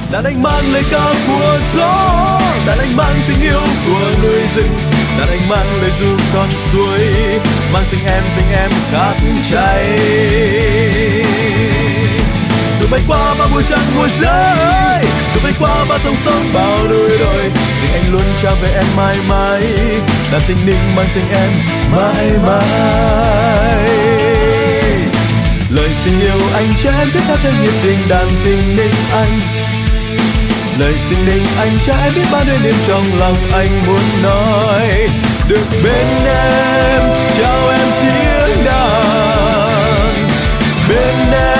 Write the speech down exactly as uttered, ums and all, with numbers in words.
đàn anh mang lời ca của gió, đàn anh mang tình yêu của núi rừng, đàn anh mang lời ru con suối, mang tình em tình em khát cháy. Dù bay qua bao mùa trăng mùa rơi, dù bay qua bao sông sông bao núi đồi, tình anh luôn trao về em mãi mãi, đàn tình ninh mang tình em mãi mãi. Lời tình yêu anh cho em biết hát thêm nhiệt tình đàn tình ninh anh. Lời tình ninh anh cho em biết bao điều niềm trong lòng anh muốn nói. Được bên em trao em tiếng đàn, bên em